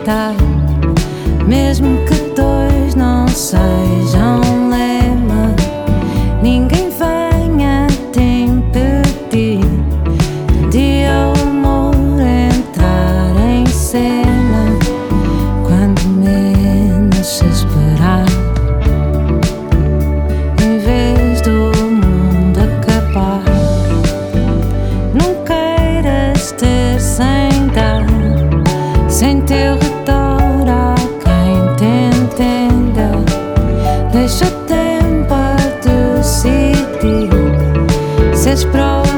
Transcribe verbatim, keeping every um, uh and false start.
aceitar, mesmo que dois não sejam lema. Ninguém venha te impedir de o amor entrar em cena quando menos se esperar. Em vez do mundo acabar, não queiras ter sem dar, sem teu redor há quem te entenda. Deixa o tempo a decidir se és pró